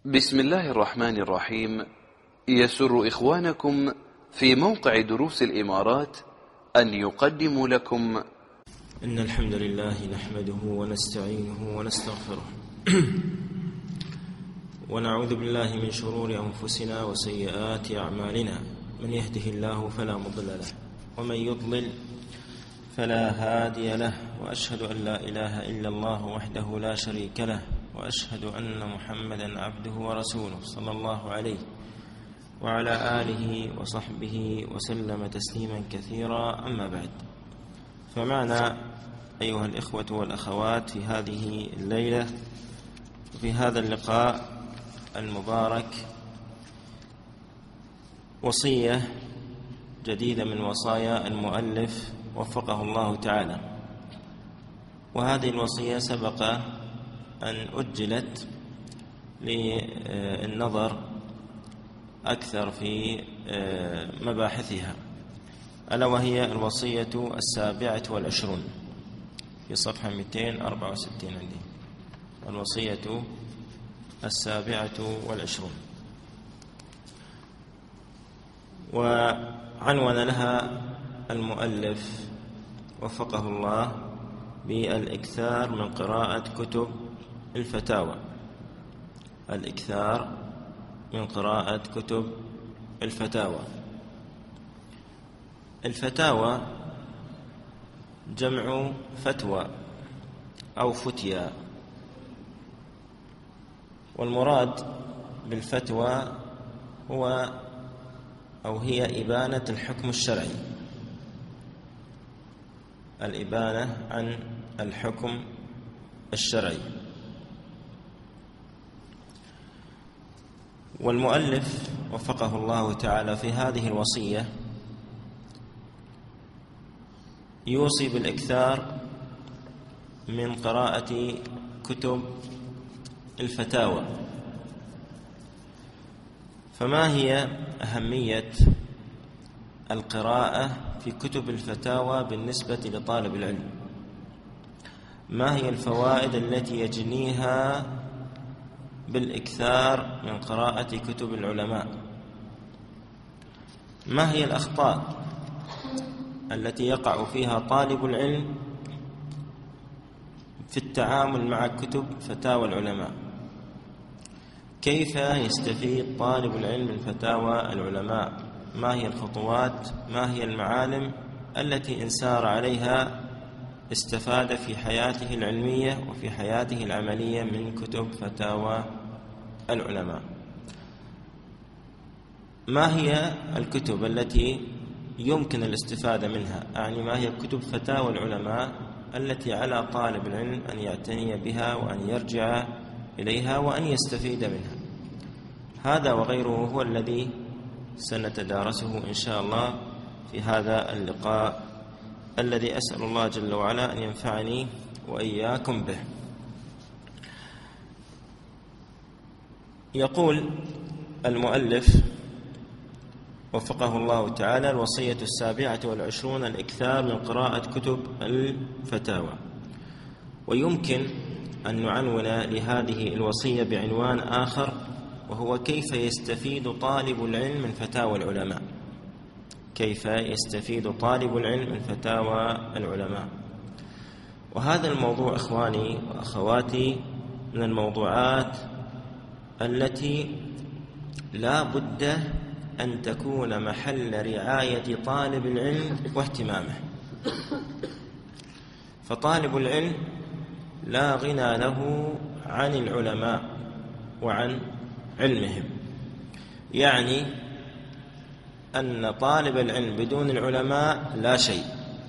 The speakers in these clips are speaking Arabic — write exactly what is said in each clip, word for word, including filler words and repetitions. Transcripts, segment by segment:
بسم الله الرحمن الرحيم. يسر إخوانكم في موقع دروس الإمارات أن يقدموا لكم إن الحمد لله نحمده ونستعينه ونستغفره ونعوذ بالله من شرور أنفسنا وسيئات أعمالنا، من يهده الله فلا مضل له ومن يضلل فلا هادي له، وأشهد أن لا إله إلا الله وحده لا شريك له، وأشهد أن محمدا عبده ورسوله صلى الله عليه وعلى آله وصحبه وسلم تسليما كثيرا. أما بعد، فمعنا أيها الإخوة والأخوات في هذه الليلة وفي هذا اللقاء المبارك وصية جديدة من وصايا المؤلف وفقه الله تعالى، وهذه الوصية سبق أن أجلت للنظر أكثر في مباحثها، ألا وهي الوصية السابعة والعشرون في صفحة مئتين وأربعة وستين عندي، الوصية السابعة والعشرون، وعنون لها المؤلف وفقه الله بالإكثار من قراءة كتب الفتاوى، الإكثار من قراءة كتب الفتاوى. الفتاوى جمع فتوى أو فتيا، والمراد بالفتوى هو أو هي إبانة الحكم الشرعي، الإبانة عن الحكم الشرعي. والمؤلف وفقه الله تعالى في هذه الوصية يوصي بالإكثار من قراءة كتب الفتاوى. فما هي أهمية القراءة في كتب الفتاوى بالنسبة لطالب العلم؟ ما هي الفوائد التي يجنيها بالإكثار من قراءة كتب العلماء؟ ما هي الأخطاء التي يقع فيها طالب العلم في التعامل مع كتب فتاوى العلماء؟ كيف يستفيد طالب العلم من فتاوى العلماء؟ ما هي الخطوات؟ ما هي المعالم التي إن سار عليها استفاد في حياته العلمية وفي حياته العملية من كتب فتاوى العلماء؟ ما هي الكتب التي يمكن الاستفادة منها؟ يعني ما هي كتب فتاوى العلماء التي على طالب العلم أن يعتني بها وأن يرجع إليها وأن يستفيد منها؟ هذا وغيره هو الذي سنتدارسه إن شاء الله في هذا اللقاء الذي أسأل الله جل وعلا أن ينفعني وإياكم به. يقول المؤلف وفقه الله تعالى: الوصية السابعة والعشرون الإكثار من قراءة كتب الفتاوى. ويمكن أن نعنون لهذه الوصية بعنوان آخر، وهو كيف يستفيد طالب العلم من فتاوى العلماء. كيف يستفيد طالب العلم من فتاوى العلماء. وهذا الموضوع إخواني وأخواتي من الموضوعات التي لا بد أن تكون محل رعاية طالب العلم واهتمامه. فطالب العلم لا غنى له عن العلماء وعن علمهم، يعني أن طالب العلم بدون العلماء لا شيء.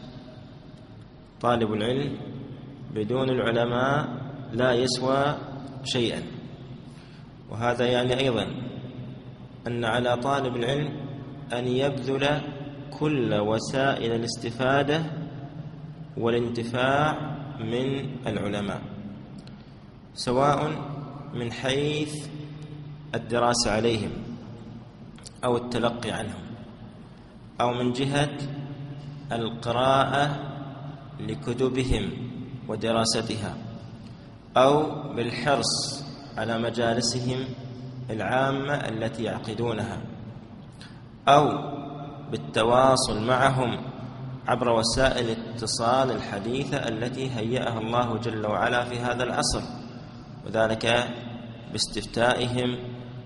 طالب العلم بدون العلماء لا يسوى شيئا. وهذا يعني أيضا أن على طالب العلم أن يبذل كل وسائل الاستفادة والانتفاع من العلماء، سواء من حيث الدراسة عليهم أو التلقي عنهم، أو من جهة القراءة لكتبهم ودراستها، أو بالحرص على مجالسهم العامة التي يعقدونها، أو بالتواصل معهم عبر وسائل الاتصال الحديثة التي هيأها الله جل وعلا في هذا العصر، وذلك باستفتائهم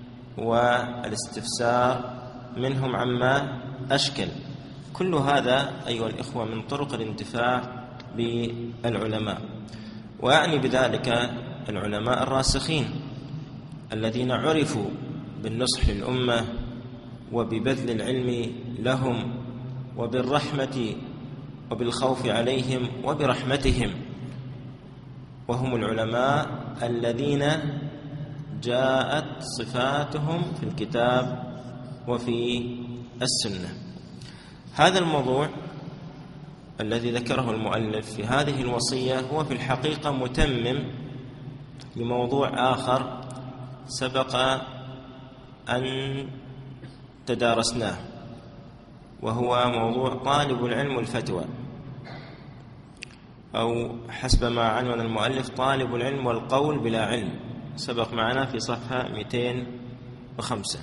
والاستفسار منهم عما أشكل. كل هذا أيها الإخوة من طرق الانتفاع بالعلماء، وأعني بذلك العلماء الراسخين الذين عرفوا بالنصح للأمة وببذل العلم لهم وبالرحمة وبالخوف عليهم وبرحمتهم، وهم العلماء الذين جاءت صفاتهم في الكتاب وفي السنة. هذا الموضوع الذي ذكره المؤلف في هذه الوصية هو في الحقيقة متمم لموضوع آخر سبق أن تدارسناه، وهو موضوع طالب العلم والفتوى، أو حسب ما عنون المؤلف طالب العلم والقول بلا علم، سبق معنا في صفحة مئتين وخمسة.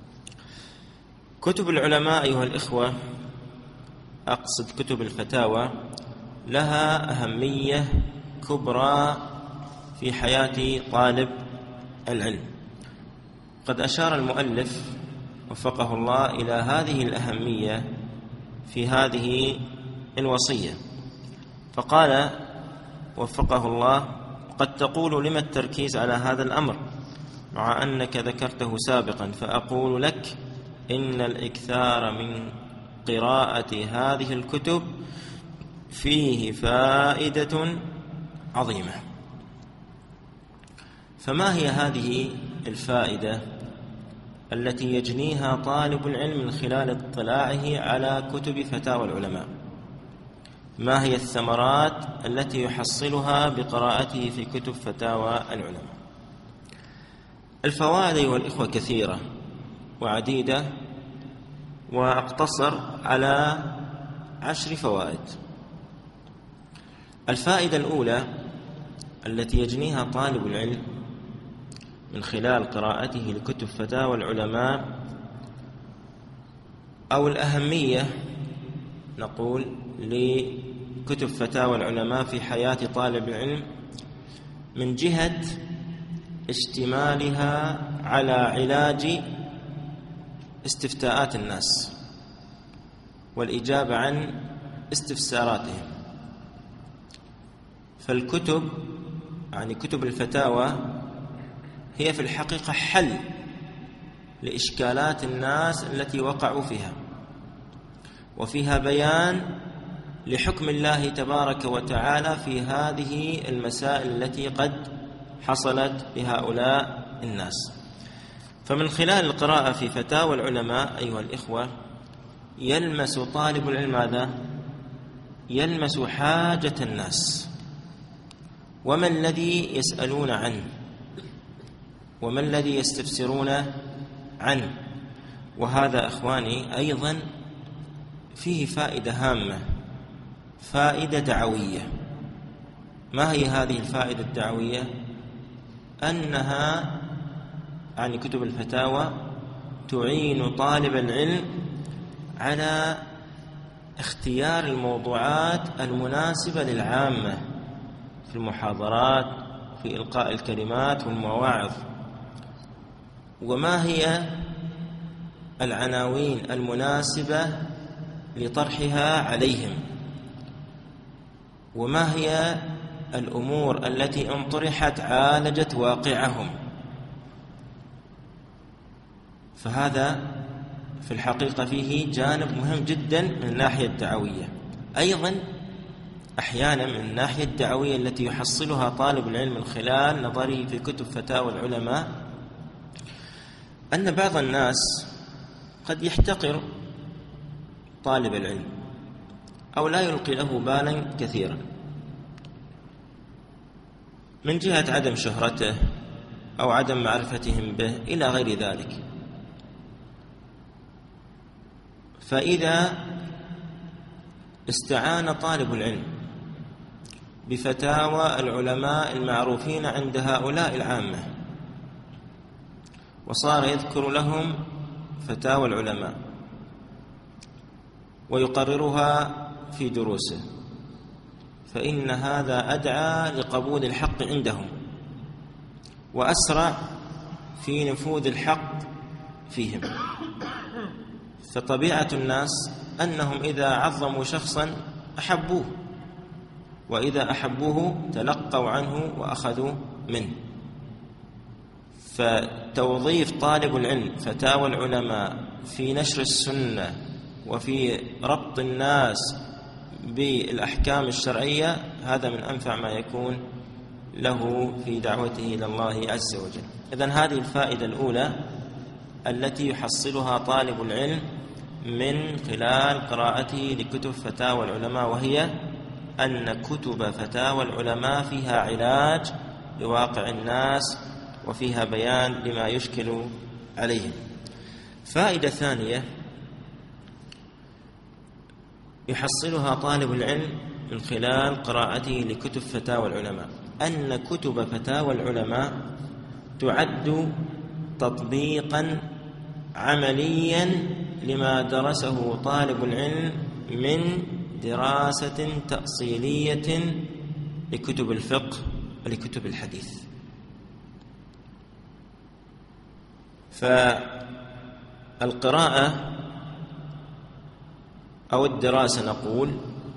كتب العلماء أيها الإخوة، أقصد كتب الفتاوى، لها أهمية كبرى في حياة طالب العلم. قد أشار المؤلف وفقه الله إلى هذه الأهمية في هذه الوصية، فقال وفقه الله: قد تقول لما التركيز على هذا الأمر مع أنك ذكرته سابقا، فأقول لك إن الإكثار من قراءة هذه الكتب فيه فائدة عظيمة. فما هي هذه الفائدة التي يجنيها طالب العلم من خلال اطلاعه على كتب فتاوى العلماء؟ ما هي الثمرات التي يحصلها بقراءته في كتب فتاوى العلماء؟ الفوائد أيها الإخوة كثيرة وعديدة، وأقتصر على عشر فوائد. الفائدة الأولى التي يجنيها طالب العلم من خلال قراءته لكتب فتاوى العلماء، أو الأهمية نقول لكتب فتاوى العلماء في حياة طالب العلم، من جهة اشتمالها على علاج استفتاءات الناس والإجابة عن استفساراتهم. فالكتب يعني كتب الفتاوى هي في الحقيقة حل لإشكالات الناس التي وقعوا فيها، وفيها بيان لحكم الله تبارك وتعالى في هذه المسائل التي قد حصلت لهؤلاء الناس. فمن خلال القراءة في فتاوى العلماء أيها الإخوة يلمس طالب العلم ماذا؟ يلمس حاجة الناس، وما الذي يسألون عنه، وما الذي يستفسرون عنه. وهذا أخواني أيضا فيه فائدة هامة، فائدة دعوية. ما هي هذه الفائدة الدعوية؟ أنها يعني كتب الفتاوى تعين طالب العلم على اختيار الموضوعات المناسبة للعامة في المحاضرات، في إلقاء الكلمات والمواعظ. وما هي العناوين المناسبة لطرحها عليهم، وما هي الأمور التي إن طرحت عالجت واقعهم. فهذا في الحقيقة فيه جانب مهم جدا من الناحية الدعوية. أيضا أحيانا من الناحية الدعوية التي يحصلها طالب العلم من خلال نظره في كتب فتاوى العلماء، أن بعض الناس قد يحتقر طالب العلم أو لا يلقي له بالا كثيرا من جهة عدم شهرته أو عدم معرفتهم به إلى غير ذلك. فإذا استعان طالب العلم بفتاوى العلماء المعروفين عند هؤلاء العامة، وصار يذكر لهم فتاوى العلماء ويقررها في دروسه، فإن هذا أدعى لقبول الحق عندهم وأسرع في نفوذ الحق فيهم. فطبيعة الناس أنهم إذا عظموا شخصا أحبوه، وإذا أحبوه تلقوا عنه وأخذوا منه. فتوظيف طالب العلم فتاوى العلماء في نشر السنة وفي ربط الناس بالأحكام الشرعية هذا من أنفع ما يكون له في دعوته إلى الله عز وجل. إذن هذه الفائدة الأولى التي يحصلها طالب العلم من خلال قراءته لكتب فتاوى العلماء، وهي أن كتب فتاوى العلماء فيها علاج لواقع الناس وفيها بيان لما يشكل عليهم. فائدة ثانية يحصلها طالب العلم من خلال قراءته لكتب فتاوى العلماء، أن كتب فتاوى العلماء تعد تطبيقا عمليا لما درسه طالب العلم من دراسة تأصيلية لكتب الفقه ولكتب الحديث. فالقراءة أو الدراسة نقول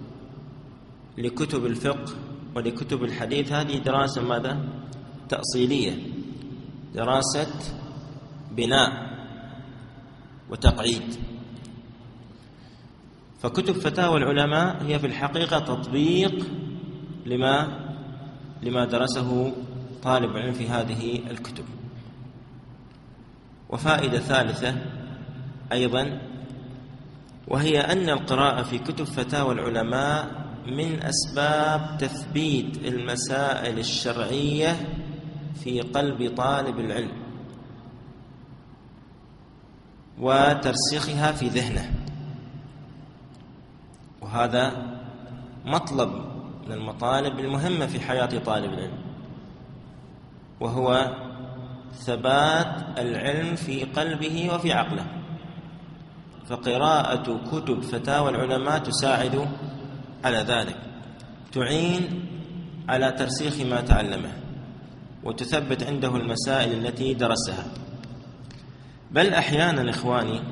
لكتب الفقه ولكتب الحديث هذه دراسة ماذا؟ تأصيلية، دراسة بناء وتقعيد. فكتب فتاوى العلماء هي في الحقيقة تطبيق لما لما درسه طالب العلم في هذه الكتب. وفائدة ثالثة أيضا، وهي أن القراءة في كتب فتاوى العلماء من أسباب تثبيت المسائل الشرعية في قلب طالب العلم وترسيخها في ذهنه، وهذا مطلب من المطالب المهمة في حياة طالب العلم، وهو ثبات العلم في قلبه وفي عقله. فقراءة كتب فتاوى العلماء تساعد على ذلك، تعين على ترسيخ ما تعلمه وتثبت عنده المسائل التي درسها. بل أحيانا إخواني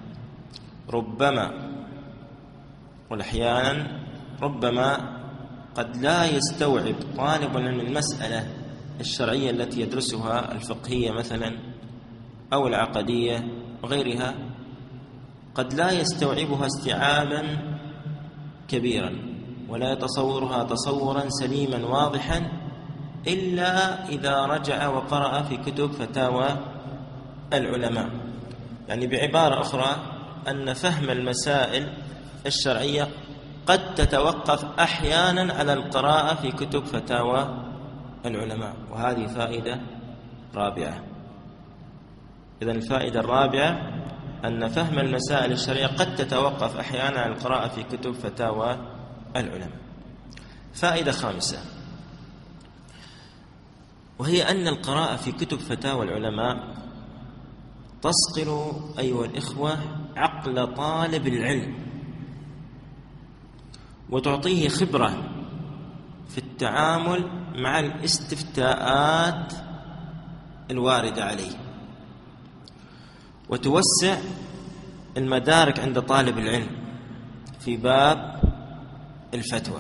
ربما والأحيانا ربما قد لا يستوعب طالب العلم المسألة الشرعية التي يدرسها، الفقهية مثلا أو العقدية وغيرها، قد لا يستوعبها استيعابا كبيرا ولا يتصورها تصورا سليما واضحا إلا إذا رجع وقرأ في كتب فتاوى العلماء. يعني بعبارة أخرى أن فهم المسائل الشرعية قد تتوقف أحيانا على القراءة في كتب فتاوى العلماء، وهذه فائدة رابعة. إذن الفائدة الرابعة أن فهم المسائل الشرعية قد تتوقف أحيانا على القراءة في كتب فتاوى العلماء. فائدة خامسة، وهي أن القراءة في كتب فتاوى العلماء تصقل أيها الإخوة عقل طالب العلم وتعطيه خبرة في التعامل مع الاستفتاءات الواردة عليه، وتوسع المدارك عند طالب العلم في باب الفتوى،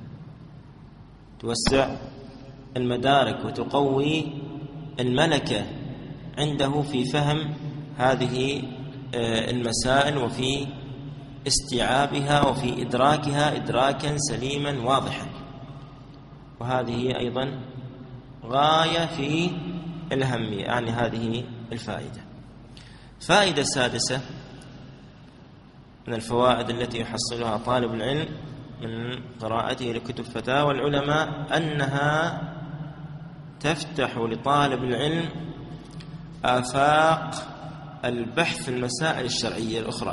توسع المدارك وتقوي الملكة عنده في فهم هذه المسائل وفي استيعابها وفي إدراكها إدراكا سليما واضحا. وهذه أيضا غاية في الأهمية، يعني هذه الفائدة. فائدة سادسة من الفوائد التي يحصلها طالب العلم من قراءته لكتب فتاوى العلماء أنها تفتح لطالب العلم آفاق البحث في المسائل الشرعية الأخرى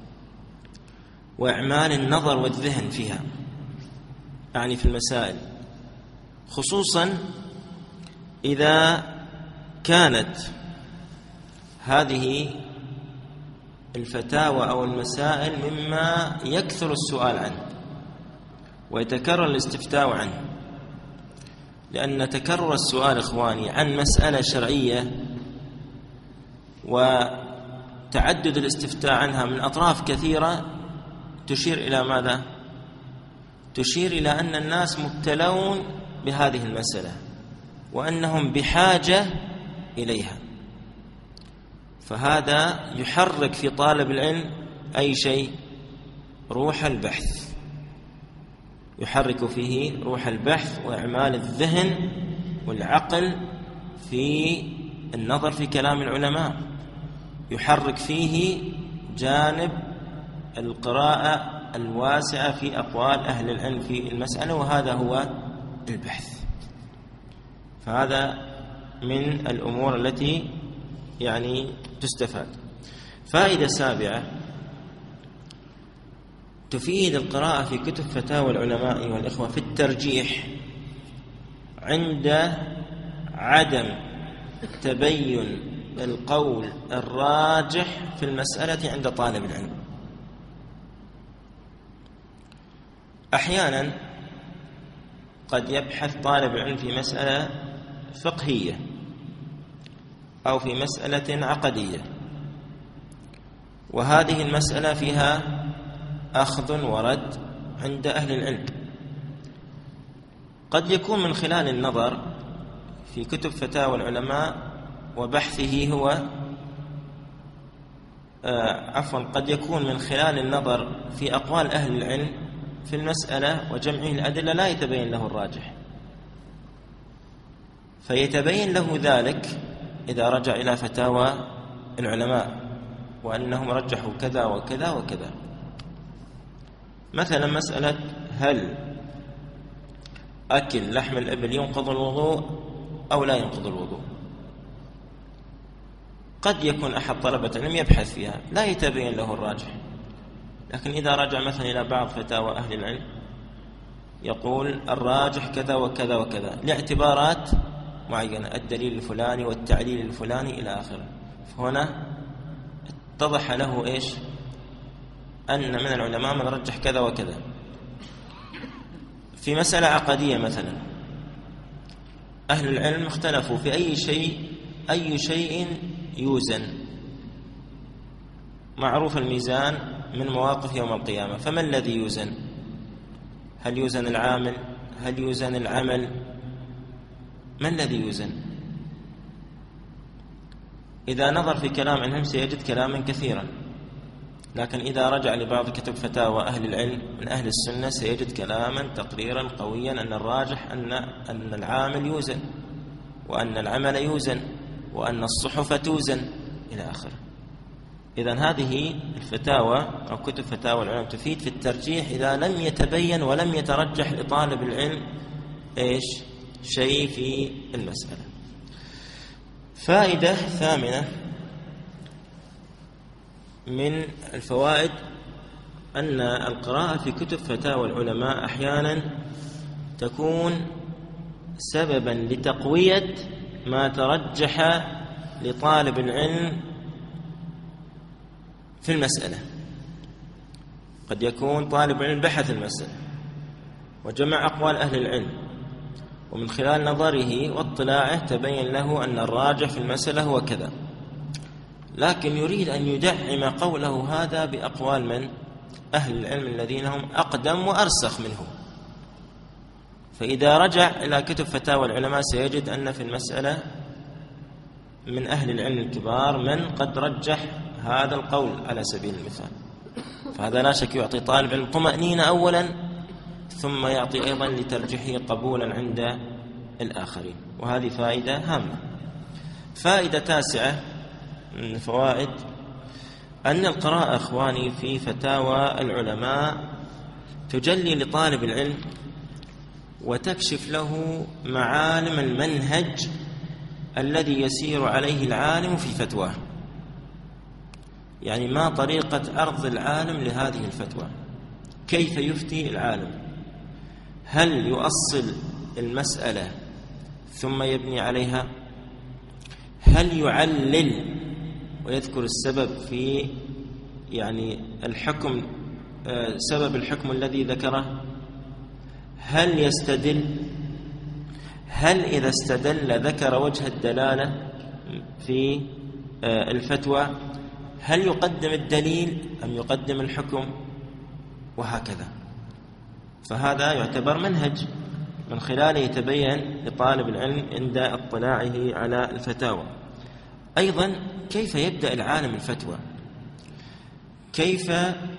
وإعمال النظر والذهن فيها، يعني في المسائل، خصوصا إذا كانت هذه الفتاوى أو المسائل مما يكثر السؤال عنه ويتكرر الاستفتاء عنه، لأن تكرر السؤال إخواني عن مسألة شرعية وتعدد الاستفتاء عنها من أطراف كثيرة تشير إلى ماذا؟ تشير إلى أن الناس مبتلون بهذه المسألة وأنهم بحاجة إليها، فهذا يحرك في طالب العلم أي شيء؟ روح البحث، يحرك فيه روح البحث وإعمال الذهن والعقل في النظر في كلام العلماء، يحرك فيه جانب القراءة الواسعة في أقوال أهل العلم في المسألة، وهذا هو البحث. فهذا من الأمور التي يعني تستفاد. فائدة سابعة: تفيد القراءة في كتب فتاوى العلماء والإخوة في الترجيح عند عدم تبين القول الراجح في المسألة عند طالب العلم. أحيانا قد يبحث طالب العلم في مسألة فقهية أو في مسألة عقدية، وهذه المسألة فيها أخذ ورد عند أهل العلم. قد يكون من خلال النظر في كتب فتاوى العلماء وبحثه هو آه عفوا قد يكون من خلال النظر في أقوال أهل العلم في المسألة وجمعه الأدلة لا يتبين له الراجح، فيتبين له ذلك إذا رجع إلى فتاوى العلماء وأنهم رجحوا كذا وكذا وكذا. مثلا مسألة هل أكل لحم الإبل ينقض الوضوء أو لا ينقض الوضوء، قد يكون أحد طلبة العلم يبحث فيها لا يتبين له الراجح، لكن إذا رجع مثلا إلى بعض فتاوى أهل العلم يقول الراجح كذا وكذا وكذا لاعتبارات معينة، الدليل الفلاني والتعليل الفلاني إلى آخره، فهنا اتضح له إيش؟ أن من العلماء من رجح كذا وكذا. في مسألة عقدية مثلا أهل العلم اختلفوا في أي شيء أي شيء يوزن، معروف الميزان من مواقف يوم القيامة، فما الذي يوزن؟ هل يوزن العامل؟ هل يوزن العمل؟ ما الذي يوزن؟ إذا نظر في كلام عنهم سيجد كلاما كثيرا، لكن إذا رجع لبعض كتب فتاوى أهل العلم من أهل السنة سيجد كلاما تقريرا قويا أن الراجح أن أن العامل يوزن، وأن العمل يوزن، وأن الصحف توزن إلى آخره. إذن هذه الفتاوى أو كتب فتاوى العلماء تفيد في الترجيح إذا لم يتبين ولم يترجح لطالب العلم إيش؟ شيء في المسألة. فائدة ثامنة من الفوائد أن القراءة في كتب فتاوى العلماء أحيانا تكون سببا لتقوية ما ترجح لطالب العلم في المسألة. قد يكون طالب علم بحث المسألة وجمع أقوال أهل العلم، ومن خلال نظره واطلاعه تبين له أن الراجح في المسألة هو كذا، لكن يريد أن يدعم قوله هذا بأقوال من أهل العلم الذين هم أقدم وأرسخ منه. فإذا رجع إلى كتب فتاوى العلماء سيجد أن في المسألة من أهل العلم الكبار من قد رجح هذا القول على سبيل المثال، فهذا لا شك يعطي طالب العلم طمأنينة أولا، ثم يعطي أيضا لترجيحه قبولا عند الآخرين، وهذه فائدة هامة. فائدة تاسعة من الفوائد أن القراءة أخواني في فتاوى العلماء تجلي لطالب العلم وتكشف له معالم المنهج الذي يسير عليه العالم في فتواه، يعني ما طريقة عرض العالم لهذه الفتوى، كيف يفتي العالم، هل يؤصل المسألة ثم يبني عليها، هل يعلل ويذكر السبب في يعني الحكم، سبب الحكم الذي ذكره، هل يستدل؟ هل إذا استدل ذكر وجه الدلالة في الفتوى؟ هل يقدم الدليل أم يقدم الحكم؟ وهكذا. فهذا يعتبر منهج من خلاله يتبين لطالب العلم عند اطلاعه على الفتاوى. أيضا كيف يبدأ العالم الفتوى؟ كيف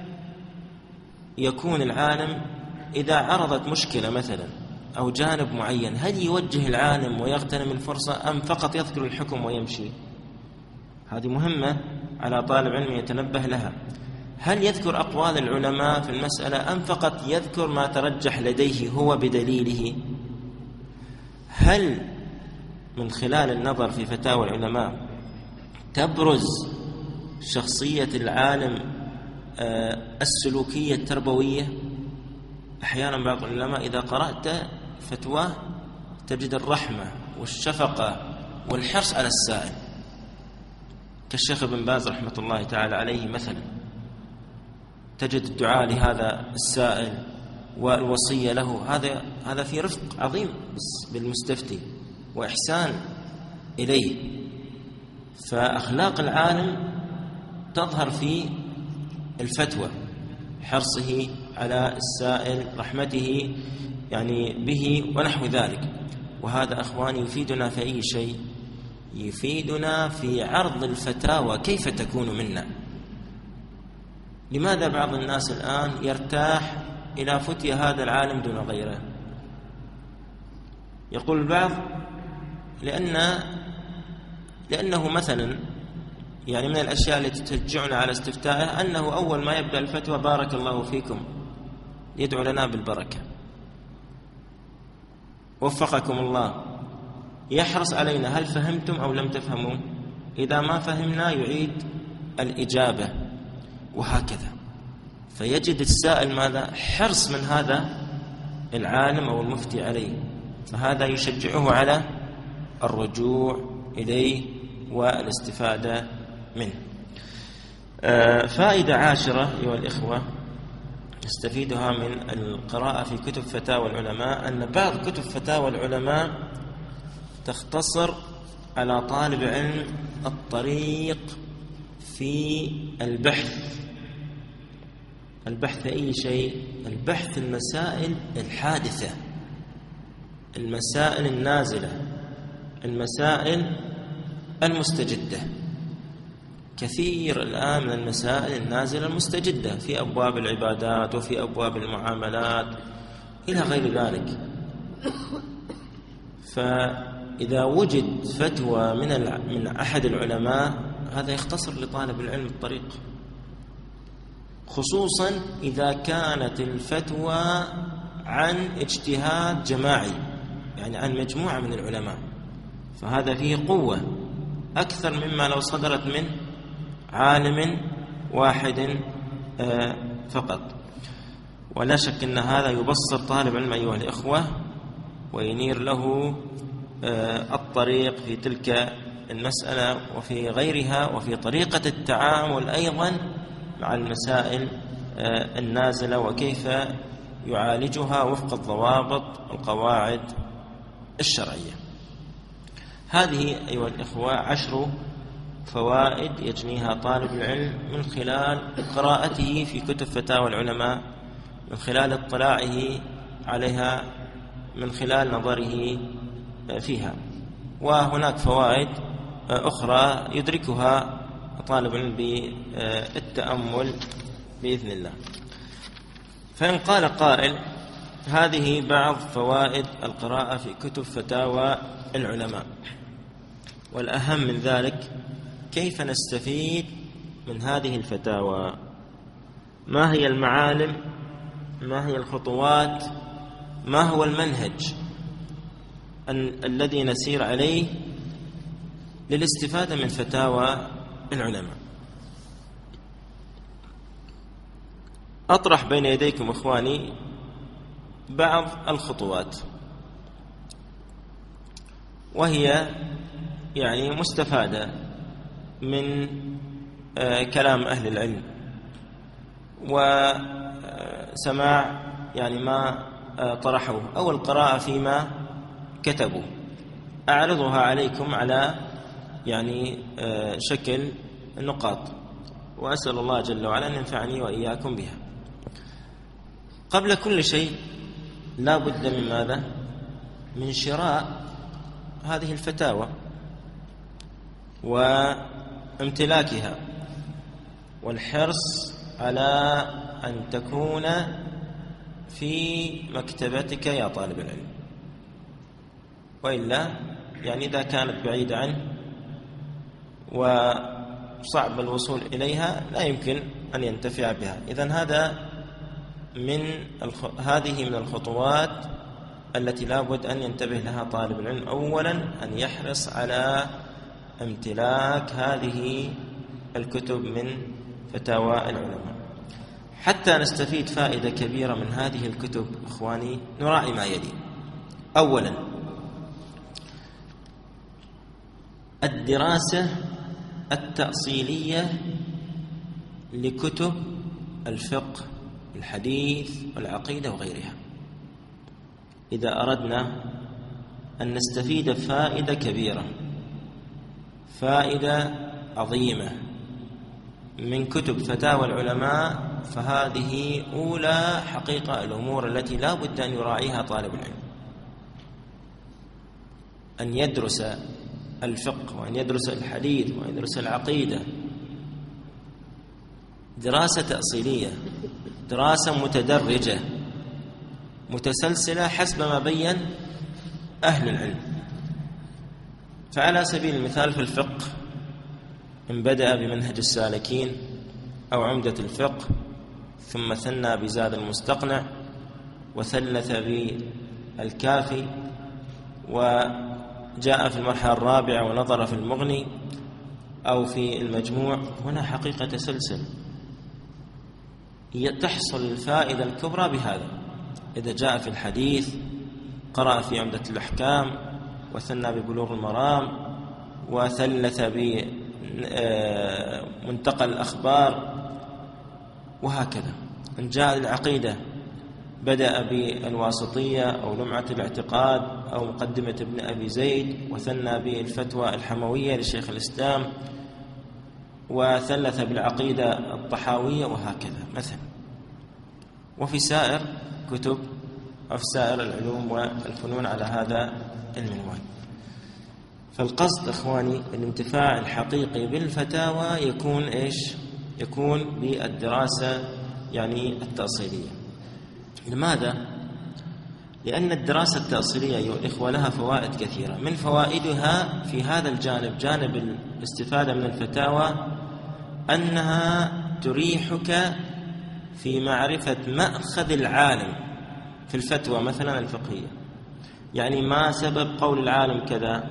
يكون العالم إذا عرضت مشكلة مثلا أو جانب معين، هل يوجه العالم ويغتنم الفرصة أم فقط يذكر الحكم ويمشي؟ هذه مهمة على طالب علم يتنبه لها. هل يذكر أقوال العلماء في المسألة أم فقط يذكر ما ترجح لديه هو بدليله؟ هل من خلال النظر في فتاوى العلماء تبرز شخصية العالم السلوكية التربوية؟ أحيانا بعض العلماء إذا قرأت فتواه تجد الرحمة والشفقة والحرص على السائل، كالشيخ ابن باز رحمة الله تعالى عليه مثلا، تجد الدعاء لهذا السائل والوصية له، هذا هذا في رفق عظيم بالمستفتي وإحسان إليه. فأخلاق العالم تظهر في الفتوى، حرصه على السائل، رحمته يعني به ونحو ذلك. وهذا أخواني يفيدنا في أي شيء؟ يفيدنا في عرض الفتاوى كيف تكون منا. لماذا بعض الناس الآن يرتاح إلى فتية هذا العالم دون غيره؟ يقول البعض لأن لأنه مثلا يعني من الأشياء التي تشجعنا على استفتائه أنه أول ما يبدأ الفتوى بارك الله فيكم، يدعو لنا بالبركة، وفقكم الله، يحرص علينا هل فهمتم أو لم تفهموا، إذا ما فهمنا يعيد الإجابة، وهكذا. فيجد السائل ماذا؟ حرص من هذا العالم أو المفتي عليه، فهذا يشجعه على الرجوع إليه والاستفادة منه. آه فائدة عاشرة أيها الإخوة نستفيدها من القراءة في كتب فتاوى العلماء، أن بعض كتب فتاوى العلماء تختصر على طالب علم الطريق في البحث. البحث أي شيء؟ البحث المسائل الحادثة، المسائل النازلة، المسائل المستجدة. كثير الآن من المسائل النازلة المستجدة في أبواب العبادات وفي أبواب المعاملات إلى غير ذلك. فإذا وجد فتوى من من أحد العلماء هذا يختصر لطالب العلم الطريق، خصوصا إذا كانت الفتوى عن اجتهاد جماعي، يعني عن مجموعة من العلماء، فهذا فيه قوة أكثر مما لو صدرت من عالم واحد فقط. ولا شك أن هذا يبصر طالب علم أيها الإخوة وينير له الطريق في تلك المسألة وفي غيرها، وفي طريقة التعامل أيضا مع المسائل النازلة وكيف يعالجها وفق الضوابط والقواعد الشرعية. هذه أيها الإخوة عشر فوائد يجنيها طالب العلم من خلال قراءته في كتب فتاوى العلماء، من خلال اطلاعه عليها، من خلال نظره فيها. وهناك فوائد أخرى يدركها طالب العلم بالتأمل بإذن الله. فإن قال قائل هذه بعض فوائد القراءة في كتب فتاوى العلماء، والأهم من ذلك كيف نستفيد من هذه الفتاوى؟ ما هي المعالم؟ ما هي الخطوات؟ ما هو المنهج الذي نسير عليه للاستفادة من فتاوى العلماء؟ أطرح بين يديكم إخواني بعض الخطوات، وهي يعني مستفادة من كلام أهل العلم وسماع يعني ما طرحوه أو القراءة فيما كتبوا، أعرضها عليكم على يعني شكل نقاط، وأسأل الله جل وعلا أن ينفعني وإياكم بها. قبل كل شيء لا بد من ماذا؟ من شراء هذه الفتاوى وامتلاكها والحرص على أن تكون في مكتبتك يا طالب العلم، وإلا يعني إذا كانت بعيدة عنه وصعب الوصول إليها لا يمكن أن ينتفع بها. إذن هذا من هذه من الخطوات التي لا بد أن ينتبه لها طالب العلم. أولا أن يحرص على امتلاك هذه الكتب من فتاوى العلماء حتى نستفيد فائدة كبيرة من هذه الكتب. إخواني نراعي ما يلي: أولا الدراسة التأصيلية لكتب الفقه الحديث والعقيدة وغيرها. إذا أردنا أن نستفيد فائدة كبيرة فائدة عظيمة من كتب فتاوى العلماء، فهذه أولى حقيقة الأمور التي لا بد أن يراعيها طالب العلم: أن يدرس الفقه وأن يدرس الحديث وأن يدرس العقيدة دراسة تأصيلية، دراسة متدرجة متسلسلة حسب ما بين أهل العلم. فعلى سبيل المثال في الفقه إن بدأ بمنهج السالكين أو عمدة الفقه، ثم ثنى بزاد المستقنع، وثلث بالكافي، وجاء في المرحلة الرابعة ونظر في المغني أو في المجموع، هنا حقيقة تسلسل تحصل الفائدة الكبرى بهذا. إذا جاء في الحديث قرأ في عمدة الأحكام، وثنى ببلوغ المرام، وثلث بمنتقى الأخبار، وهكذا. إن جاء العقيدة بدأ بالواسطية أو لمعة الاعتقاد أو مقدمة ابن أبي زيد، وثنى بالفتوى الحموية لشيخ الإسلام، وثلث بالعقيدة الطحاوية، وهكذا مثلا. وفي سائر كتب أو في سائر العلوم والفنون على هذا المنوال. فالقصد إخواني الانتفاع الحقيقي بالفتاوى يكون إيش؟ يكون بالدراسة يعني التأصيلية. لماذا؟ لأن الدراسة التأصيلية أيها الإخوة لها فوائد كثيرة. من فوائدها في هذا الجانب، جانب الاستفادة من الفتاوى، أنها تريحك في معرفة مأخذ العالم في الفتوى مثلا الفقهية. يعني ما سبب قول العالم كذا،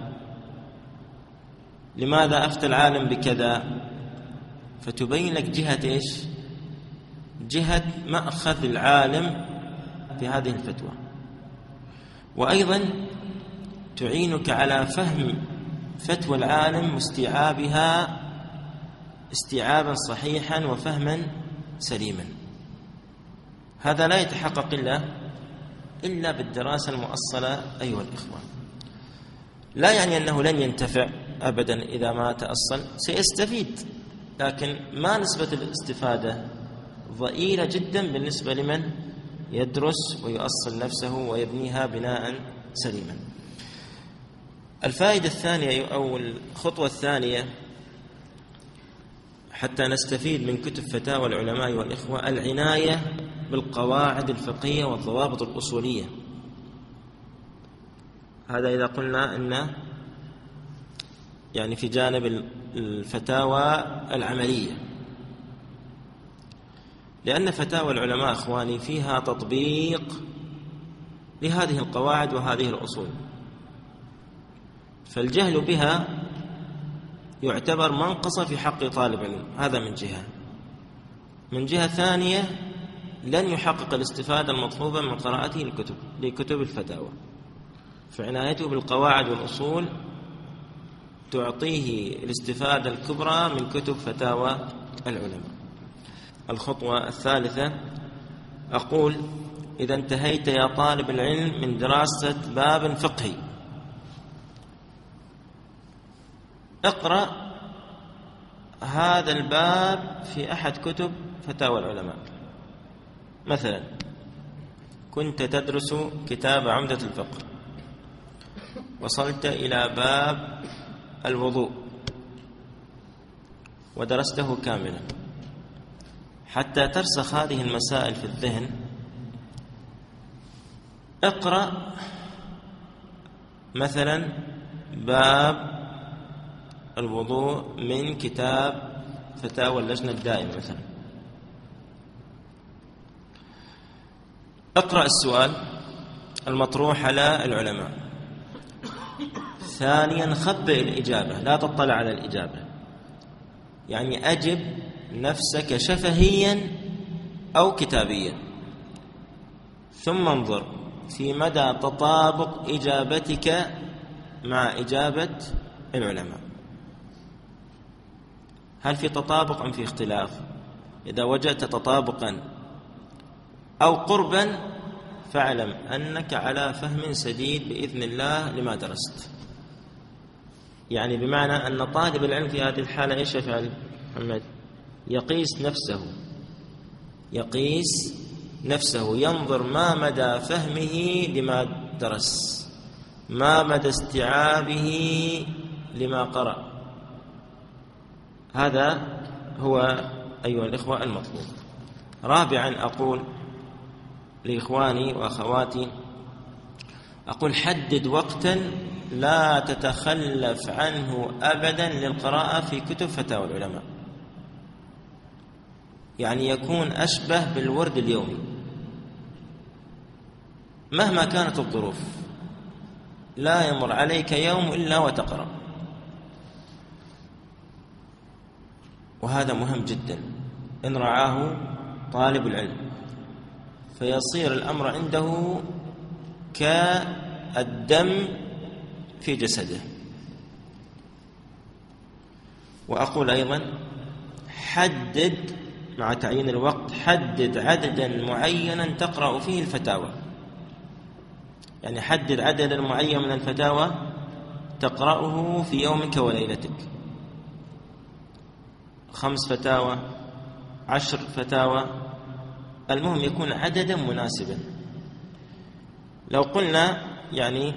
لماذا أفتى العالم بكذا، فتبين لك جهة إيش؟ جهة مأخذ العالم في هذه الفتوى. وأيضا تعينك على فهم فتوى العالم واستيعابها استيعابا صحيحا وفهما سليما. هذا لا يتحقق إلا إلا بالدراسة المؤصلة أيها الإخوة. لا يعني أنه لن ينتفع أبدا إذا ما تأصل، سيستفيد، لكن ما نسبة الاستفادة ضئيلة جدا بالنسبة لمن يدرس ويؤصل نفسه ويبنيها بناء سليما. الفائدة الثانية أو الخطوة الثانية حتى نستفيد من كتب فتاوى العلماء والإخوة: العناية بالقواعد الفقهية والضوابط الأصولية. هذا إذا قلنا أن يعني في جانب الفتاوى العملية، لأن فتاوى العلماء إخواني فيها تطبيق لهذه القواعد وهذه الأصول، فالجهل بها يعتبر منقصة في حق طالب العلم. هذا من جهة. من جهة ثانية لن يحقق الاستفادة المطلوبة من قراءته الكتب لكتب الفتاوى، فعنايته بالقواعد والأصول تعطيه الاستفادة الكبرى من كتب فتاوى العلماء. الخطوة الثالثة، أقول: إذا انتهيت يا طالب العلم من دراسة باب فقهي، اقرأ هذا الباب في أحد كتب فتاوى العلماء. مثلا كنت تدرس كتاب عمدة الفقه، وصلت إلى باب الوضوء ودرسته كاملا حتى ترسخ هذه المسائل في الذهن. اقرأ مثلا باب الوضوء من كتاب فتاوى اللجنة الدائمة مثلا. اقرأ السؤال المطروح على العلماء. ثانيا خبئ الإجابة، لا تطلع على الإجابة، يعني أجب نفسك شفهيا أو كتابيا، ثم انظر في مدى تطابق إجابتك مع إجابة العلماء. هل في تطابق أم في اختلاف؟ إذا وجدت تطابقا أو قربا فاعلم أنك على فهم سديد بإذن الله لما درست. يعني بمعنى أن طالب العلم في هذه الحالة إيش يفعل محمد؟ يقيس نفسه يقيس نفسه ينظر ما مدى فهمه لما درس، ما مدى استيعابه لما قرأ. هذا هو أيها الإخوة المطلوب. رابعا أقول لإخواني وأخواتي، أقول: حدد وقتا لا تتخلف عنه أبدا للقراءة في كتب فتاوى العلماء، يعني يكون أشبه بالورد اليومي مهما كانت الظروف، لا يمر عليك يوم إلا وتقرأ. وهذا مهم جدا إن رعاه طالب العلم، فيصير الأمر عنده كالدم في جسده. وأقول أيضا: حدد مع تعيين الوقت، حدد عددا معينا تقرأ فيه الفتاوى، يعني حدد عددا معين من الفتاوى تقرأه في يومك وليلتك، خمس فتاوى، عشر فتاوى، المهم يكون عددا مناسبا. لو قلنا يعني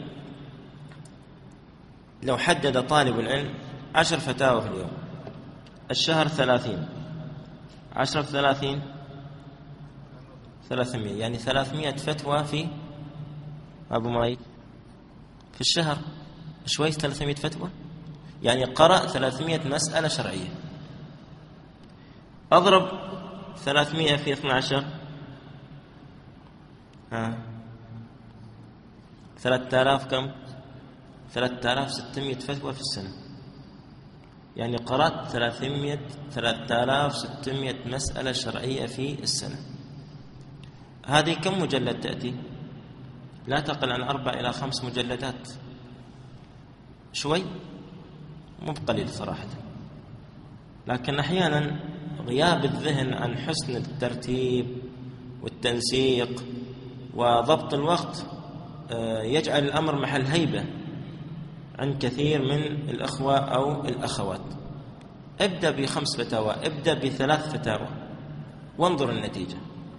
لو حدد طالب العلم عشر فتاوى في اليوم، الشهر ثلاثين، عشرة في ثلاثين ثلاثمائة، يعني ثلاثمائة فتوى في أبو مايد في الشهر. شوي ثلاثمائة فتوى، يعني قرأ ثلاثمائة مسألة شرعية. أضرب ثلاثمائة في اثني عشر، ها ثلاثة آلاف كم؟ ثلاثة آلاف وستمائة فتوى في السنة، يعني قرأت ثلاثمائة ثلاثة آلاف وستمائة مسألة شرعية في السنة. هذه كم مجلد تأتي؟ لا تقل عن أربع إلى خمس مجلدات، شوي مو بقليل صراحة. لكن أحيانا غياب الذهن عن حسن الترتيب والتنسيق وضبط الوقت يجعل الأمر محل هيبة عند كثير من الأخوة أو الأخوات. ابدأ بخمس فتاوى، ابدأ بثلاث فتاوى، وانظر النتيجة.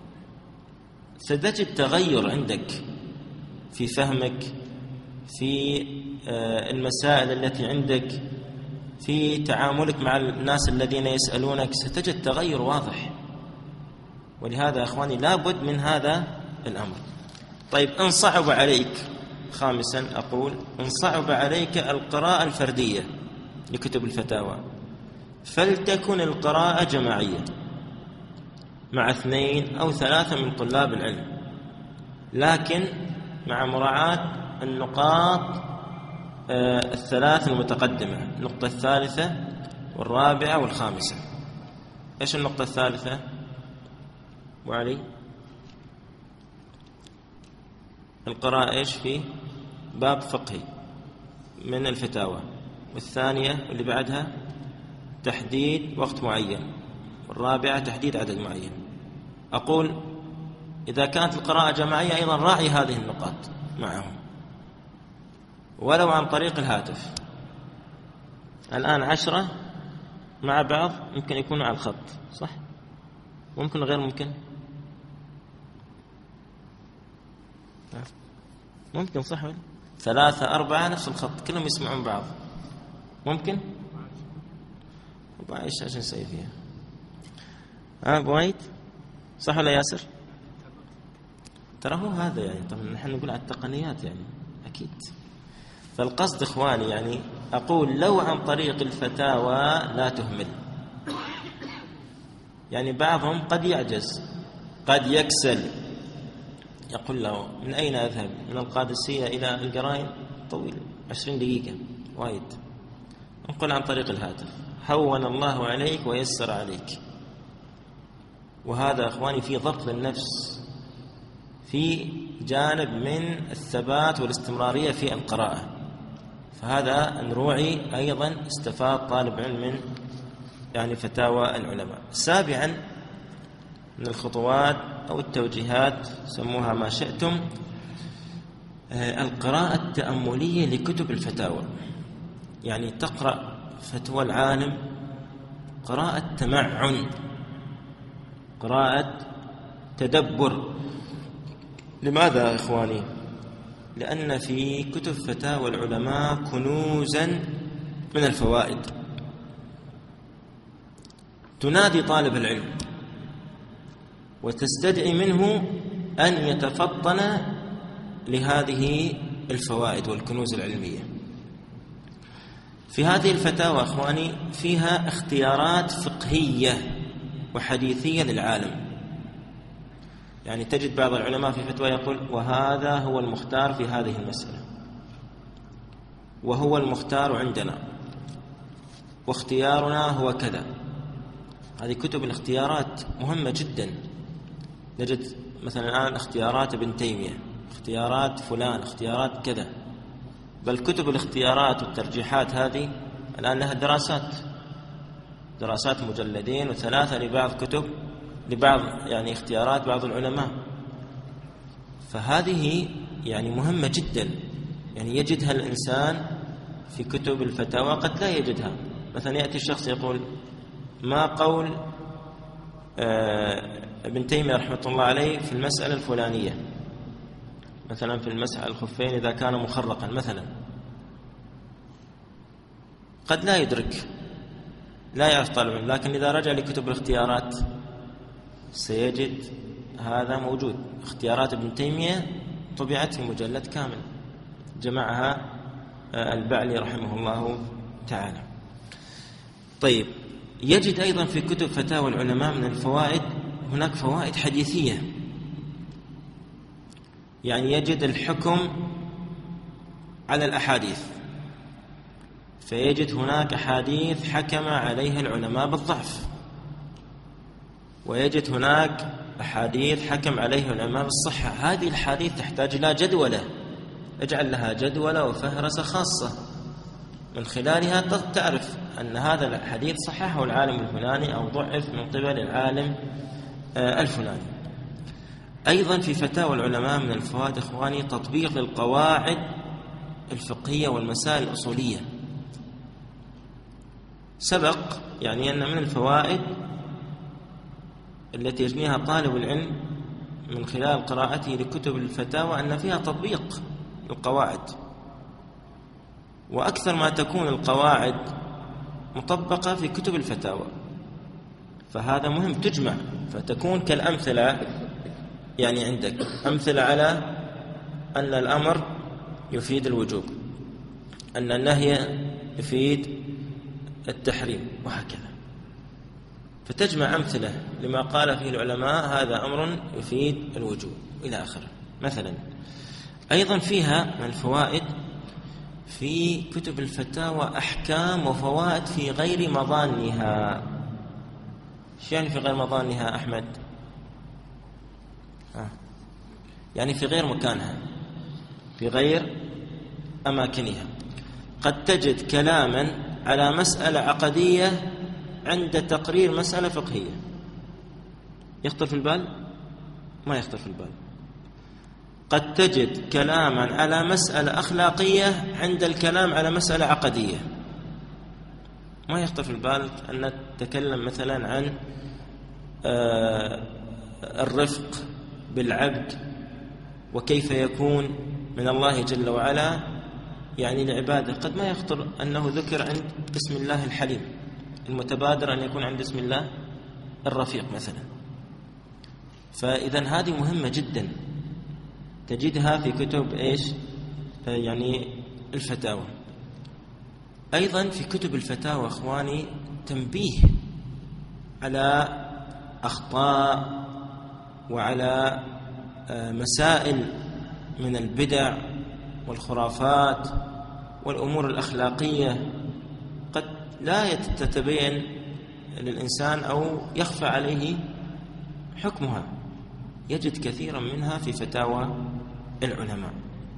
ستجد تغير عندك في فهمك، في المسائل التي عندك، في تعاملك مع الناس الذين يسألونك، ستجد تغير واضح. ولهذا يا أخواني لابد من هذا الأمر. طيب، إن صعب عليك، خامسا أقول: إن صعب عليك القراءة الفردية لكتب الفتاوى، فلتكن القراءة جماعية مع اثنين أو ثلاثة من طلاب العلم، لكن مع مراعاة النقاط الثلاث المتقدمة، النقطة الثالثة والرابعة والخامسة. إيش النقطة الثالثة وعلي؟ القراءة إيش في باب فقهي من الفتاوى، والثانية اللي بعدها تحديد وقت معين، والرابعة تحديد عدد معين. أقول إذا كانت القراءة جماعية أيضا راعي هذه النقاط معهم ولو عن طريق الهاتف. الآن عشرة مع بعض ممكن يكونوا على الخط، صح؟ ممكن غير ممكن؟ ممكن، صح ولا؟ ثلاثة أربعة نفس الخط كلهم يسمعون بعض، ممكن؟ إيش عشان نسوي فيها؟ ها بوايد، صح ولا ياسر؟ ترى هو هذا يعني، طبعا نحن نقول على التقنيات يعني أكيد. فالقصد إخواني يعني أقول لو عن طريق الفتاوى لا تهمل. يعني بعضهم قد يعجز، قد يكسل، يقول له من أين أذهب؟ من القادسية إلى القرائن طويل عشرين دقيقة وايد. نقول عن طريق الهاتف، هون الله عليك ويسر عليك. وهذا أخواني في ضبط النفس، في جانب من الثبات والاستمرارية في القراءة. فهذا نروعي أيضا استفاد طالب علم من يعني فتاوى العلماء. سابعا من الخطوات أو التوجيهات، سموها ما شئتم، القراءة التأملية لكتب الفتاوى. يعني تقرأ فتوى العالم قراءة تمعن، قراءة تدبر. لماذا إخواني؟ لأن في كتب فتاوى العلماء كنوزا من الفوائد تنادي طالب العلم وتستدعي منه أن يتفطن لهذه الفوائد والكنوز العلمية. في هذه الفتاوى أخواني فيها اختيارات فقهية وحديثية للعالم. يعني تجد بعض العلماء في فتوى يقول وهذا هو المختار في هذه المسألة، وهو المختار عندنا، واختيارنا هو كذا. هذه كتب الاختيارات مهمة جدا. نجد مثلا الآن اختيارات ابن تيمية، اختيارات فلان، اختيارات كذا. بل كتب الاختيارات والترجيحات هذه الآن لها دراسات، دراسات مجلدين وثلاثة لبعض كتب لبعض يعني اختيارات بعض العلماء. فهذه يعني مهمة جدا، يعني يجدها الإنسان في كتب الفتاوى قد لا يجدها. مثلا يأتي الشخص يقول ما قول ابن تيمية رحمة الله عليه في المسألة الفلانية، مثلا في المسح الخفين إذا كان مخرقا مثلا، قد لا يدرك، لا يعرف طالب العلم. لكن إذا رجع لكتب الاختيارات سيجد هذا موجود. اختيارات ابن تيمية طبعت في مجلد كامل جمعها البعلي رحمه الله تعالى. طيب، يجد أيضا في كتب فتاوى العلماء من الفوائد هناك فوائد حديثية. يعني يجد الحكم على الأحاديث، فيجد هناك أحاديث حكم عليها العلماء بالضعف، ويجد هناك أحاديث حكم عليها العلماء بالصحة. هذه الحديث تحتاج إلى جدولة، اجعل لها جدولة وفهرسة خاصة من خلالها تعرف أن هذا الحديث صححه العالم الفلاني أو ضعف من قبل العالم الفلاني. أيضا في فتاوى العلماء من الفوائد إخواني تطبيق للقواعد الفقهية والمسائل الأصولية. سبق يعني أن من الفوائد التي يجنيها طالب العلم من خلال قراءته لكتب الفتاوى أن فيها تطبيق القواعد، وأكثر ما تكون القواعد مطبقة في كتب الفتاوى. فهذا مهم، تجمع فتكون كالأمثلة. يعني عندك أمثلة على أن الأمر يفيد الوجوب، أن النهي يفيد التحريم، وهكذا. فتجمع أمثلة لما قال فيه العلماء هذا أمر يفيد الوجوب إلى آخره مثلا. أيضا فيها من الفوائد في كتب الفتاوى أحكام وفوائد في غير مظانها. شو يعني في غير مظانها أحمد؟ آه. يعني في غير مكانها، في غير أماكنها. قد تجد كلاما على مسألة عقدية عند تقرير مسألة فقهية. يخطر في البال؟ ما يخطر في البال. قد تجد كلاما على مسألة أخلاقية عند الكلام على مسألة عقدية. ما يخطر في البال أن نتكلم مثلا عن الرفق بالعبد وكيف يكون من الله جل وعلا يعني لعباده. قد ما يخطر أنه ذكر عند اسم الله الحليم، المتبادر أن يكون عند اسم الله الرفيق مثلا. فإذا هذه مهمة جدا تجدها في كتب إيش يعني الفتاوى. أيضا في كتب الفتاوى أخواني تنبيه على أخطاء وعلى مسائل من البدع والخرافات والأمور الأخلاقية قد لا تتبين للإنسان أو يخفى عليه حكمها. يجد كثيرا منها في فتاوى العلماء.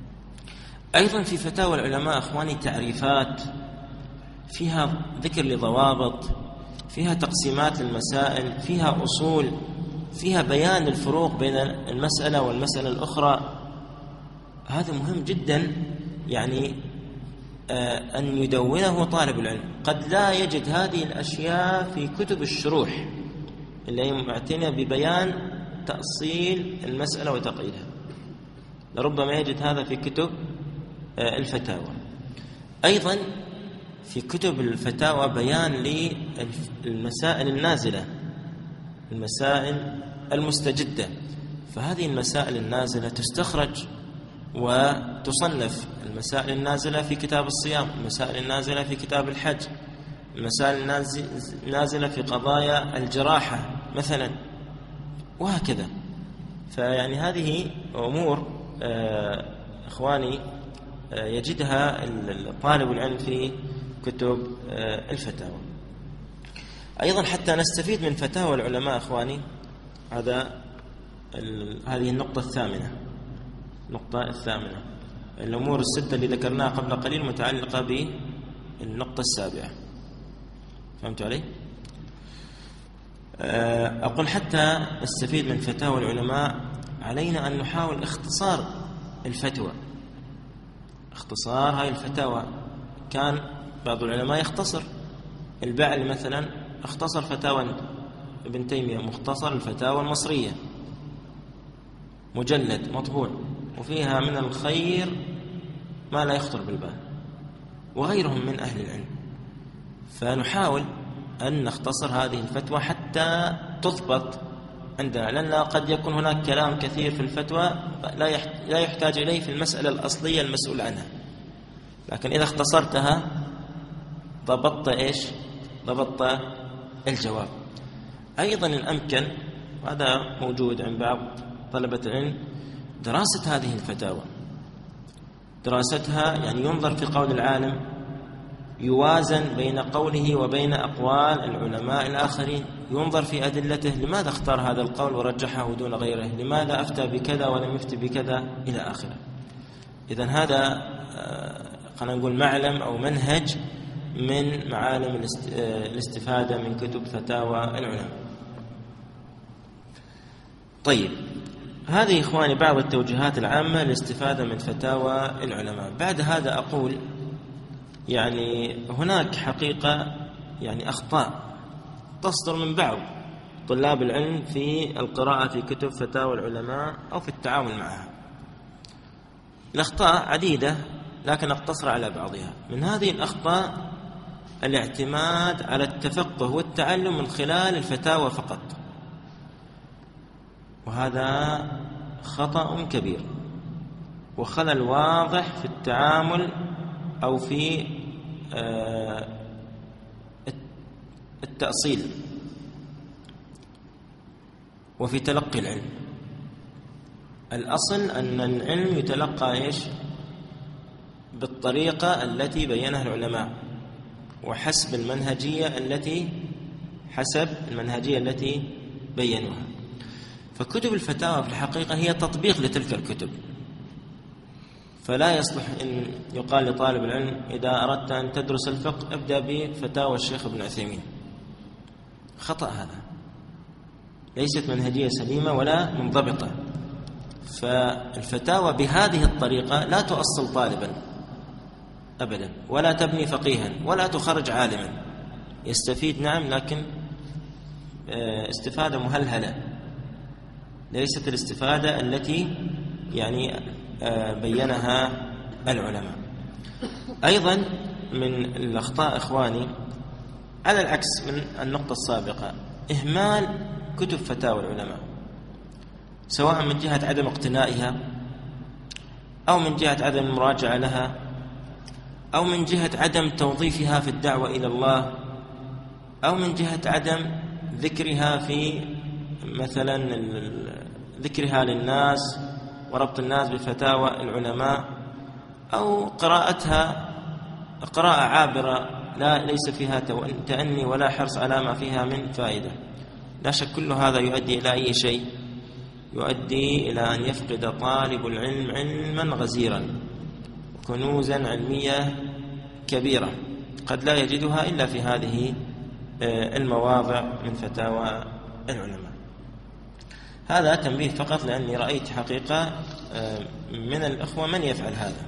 أيضا في فتاوى العلماء أخواني تعريفات فيها ذكر لضوابط، فيها تقسيمات للمسائل، فيها أصول، فيها بيان الفروق بين المسألة والمسألة الأخرى. هذا مهم جدا يعني آه أن يدونه طالب العلم. قد لا يجد هذه الأشياء في كتب الشروح اللي هي معتنية ببيان تأصيل المسألة وتقييدها، لربما يجد هذا في كتب آه الفتاوى. أيضا في كتب الفتاوى بيان للمسائل النازلة، المسائل المستجدة. فهذه المسائل النازلة تستخرج وتصنف. المسائل النازلة في كتاب الصيام، المسائل النازلة في كتاب الحج، المسائل النازلة في قضايا الجراحة مثلا، وهكذا. فيعني هذه أمور آه إخواني آه يجدها طالب العلم في كتب آه الفتاوى. أيضا حتى نستفيد من فتاوى العلماء إخواني، هذا هذه النقطة الثامنة. النقطة الثامنة الأمور الستة اللي ذكرناها قبل قليل متعلقة بالنقطة السابعة. فهمت علي؟ أقول حتى نستفيد من فتاوى العلماء علينا أن نحاول اختصار الفتوى، اختصار هاي الفتاوى. كان بعض العلماء يختصر. البعل مثلا اختصر فتاوى ابن تيمية، مختصر الفتاوى المصرية، مجلد مطبوع وفيها من الخير ما لا يخطر بالبال، وغيرهم من أهل العلم. فنحاول أن نختصر هذه الفتوى حتى تضبط عندنا، لأن قد يكون هناك كلام كثير في الفتوى لا يحتاج إليه في المسألة الأصلية المسؤول عنها، لكن إذا اختصرتها ضبطت إيش؟ ضبطت الجواب. أيضا الأمكن، وهذا موجود عند بعض طلبة العلم، دراسة هذه الفتاوى، دراستها يعني ينظر في قول العالم، يوازن بين قوله وبين أقوال العلماء الآخرين، ينظر في أدلته، لماذا اختار هذا القول ورجحه دون غيره، لماذا أفتى بكذا ولم يفتي بكذا إلى آخره. إذن هذا خلينا نقول معلم أو منهج من معالم الاستفادة من كتب فتاوى العلماء. طيب، هذه إخواني بعض التوجيهات العامة للاستفادة من فتاوى العلماء. بعد هذا أقول يعني هناك حقيقة يعني أخطاء تصدر من بعض طلاب العلم في القراءة في كتب فتاوى العلماء أو في التعامل معها. الأخطاء عديدة لكن أقتصر على بعضها. من هذه الأخطاء الاعتماد على التفقه والتعلم من خلال الفتاوى فقط، وهذا خطأ كبير وخلل واضح في التعامل أو في التأصيل وفي تلقي العلم. الأصل أن العلم يتلقى إيش؟ بالطريقة التي بينها العلماء وحسب المنهجية التي حسب المنهجية التي بينوها. فكتب الفتاوى في الحقيقة هي تطبيق لتلك الكتب. فلا يصلح أن يقال لطالب العلم إذا أردت أن تدرس الفقه ابدأ بفتاوى الشيخ ابن عثيمين. خطأ هذا، ليست منهجية سليمة ولا منضبطة. فالفتاوى بهذه الطريقة لا تؤصل طالبا أبدا، ولا تبني فقيها، ولا تخرج عالما. يستفيد نعم، لكن استفادة مهلهلة، ليست الاستفادة التي يعني بينها العلماء. أيضا من الأخطاء إخواني على العكس من النقطة السابقة إهمال كتب فتاوى العلماء، سواء من جهة عدم اقتنائها، أو من جهة عدم المراجعة لها، أو من جهة عدم توظيفها في الدعوة إلى الله، أو من جهة عدم ذكرها في مثلا ذكرها للناس وربط الناس بفتاوى العلماء، أو قراءتها قراءة عابرة لا ليس فيها تأني ولا حرص على ما فيها من فائدة. لا شك كل هذا يؤدي إلى أي شيء؟ يؤدي إلى أن يفقد طالب العلم علما غزيرا، كنوزا علمية كبيرة قد لا يجدها إلا في هذه المواضع من فتاوى العلماء. هذا تنبيه فقط، لأني رأيت حقيقة من الأخوة من يفعل هذا،